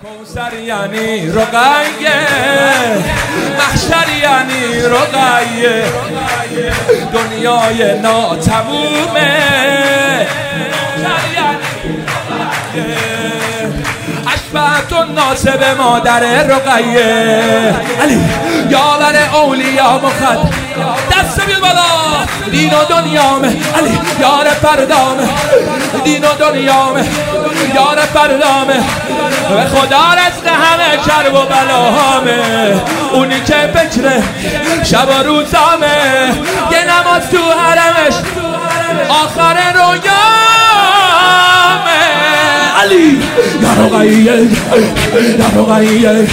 کوثر یعنی رقیه، محشر یعنی رقیه، دنیای ناتمومه. کوثر یعنی رقیه، اشبهت الناس به مادر رقیه. علی یاور اولیا مخد، دست بیاد بالا. دین و دنیامه علی یار پردامه، دین و دنیامه یار پردامه. به خدا رزق همه کرب و بلاهامه، اونی که فکر شب و روزامه. یه نماز تو حرمش آخر رویامه. علی یا رقیه، یا رقیه،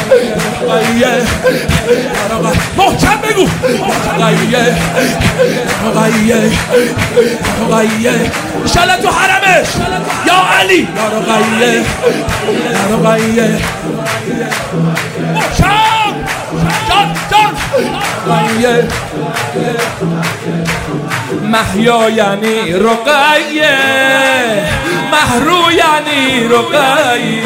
محکم بگو رقیه، رقیه، رقیه. انشالله تو حرمش یا علی یا رقیه، یا رقیه. محکم جان جان رقیه. محیا یعنی رقیه، محرو یعنی رقیه.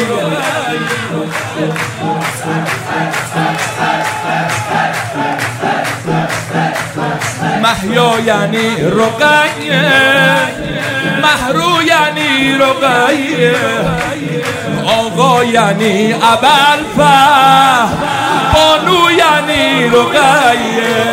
محیا یعنی رقیه، محرو یعنی رقیه. آقا یعنی ابوالفضل، بانو یعنی رقیه.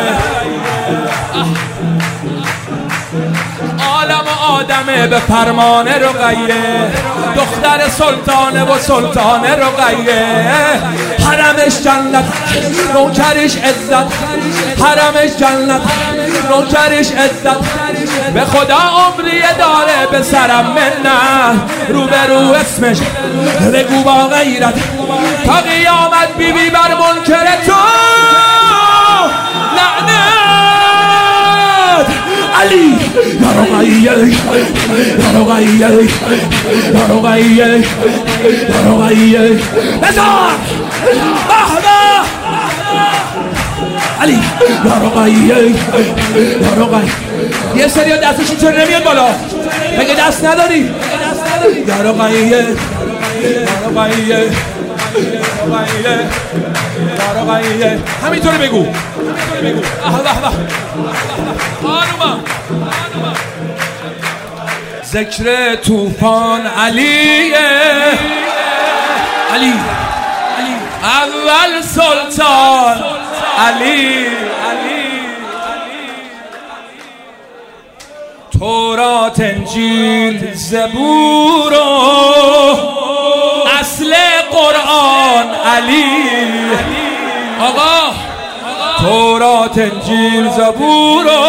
عالم آدمه به فرمان رقیه، دختر سلطانه و سلطان رقیه. حرمش جنت، نوکرش عزت، حرمش جنت، نوکرش عزت. به خدا عمریه داره به سرم منت، رو به رو اسمش بگو با غیرت. تا قیامت بیبی بر منکر تو لعنت. علی یا رقیه، یا رقیه، یا رقیه، یا رقیه. بزار بهده علی یا رقیه، یا رقیه. یه سری دستشون چرا نمیاد بالا؟ مگه دست نداری؟ یا رقیه، یا رقیه، یا رقیه. همینطوری بگو، همینطوری بگو. خانوما ذکر طوفان علیه، علی اول سلطان علی. تورات انجیل زبور و اصل قرآن علی. آقا تورات انجیل زبور و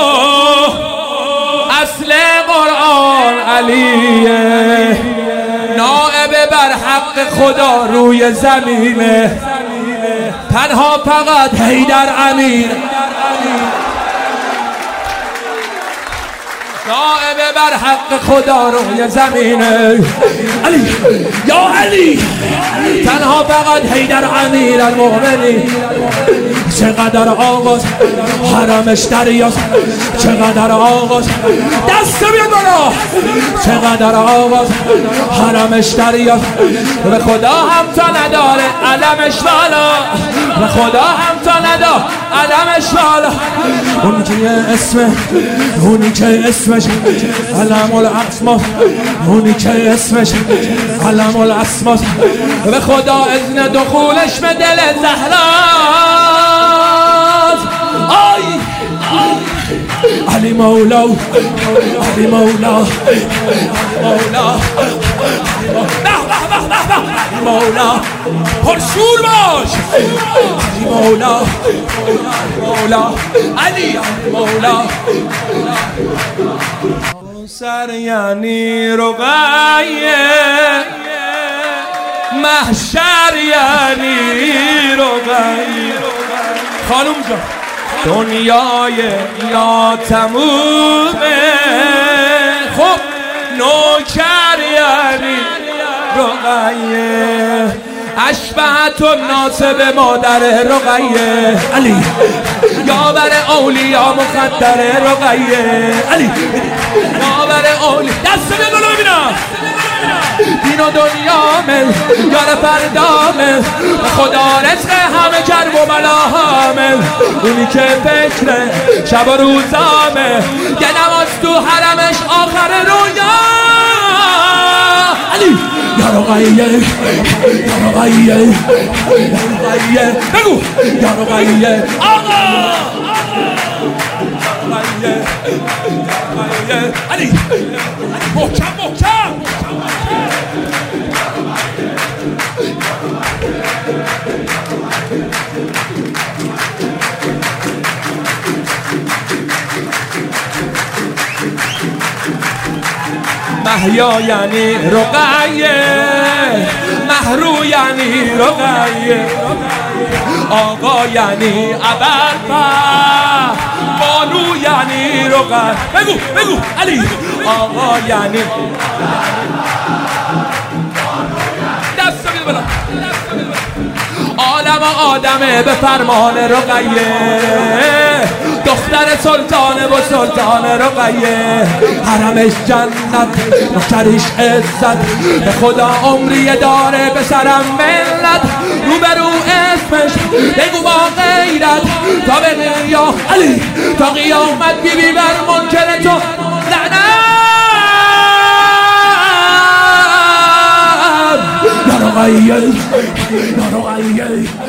اصل قرآن علیه. نائب بر حق خدا روی زمینه، تنها فقط حیدر امیر. نائب بر حق خدا روی زمینه. علی یا علی، تنها فقط حیدر امیر المؤمنین. چقدر آغاز حرمش دریاست، چقدر آغاز دست بیاد بالا. چقدر آغاز حرمش دریاست. به خدا هم تا نداره علمش بالا، به خدا هم تا نداره علمش بالا. اونی که اسمه، اونی که اسمش علم الاسماء، اونی که اسمش علم الاسماء. به خدا اذن دخولش به دل زهرا. علی مولا، علی مولا، مولا، علی مولا. پرشور باش علی مولا، مولا، علی مولا. کوثر یعنی رقیه، محشر یعنی رقیه. خانوم جان دنیای ناتمومه، خب نوکر یعنی رقیه. اشبهت الناس به مادر رقیه. علی یاور اولیا مخدر رقیه. علی یاور اولیا. دست بگو ببینم. دین و دنیامه یار فردامه به خدا رزق همه کرب و بلاهامه اونی که فکر شب و روزامه یه نماز تو حرمش آخر رویا علی یا رقیه یا رقیه بگو یا رقیه آقا علی محکم محکم محیا یعنی رقیه محرو یعنی رقیه آقا یعنی ابرفه بانو یعنی رقیه بگو بگو علی آقا یعنی دست بید بلا عالم آدمه به فرمان رقیه دختر سلطانه و سلطان رقیه حرمش جنت نوکرش عزت به خدا عمری داره به سرم ملت روبرو اسمش بگو با غیرت تا به یا علی تا قیامت بیبی بر منکر تو لعنت یا رقیه یا رقیه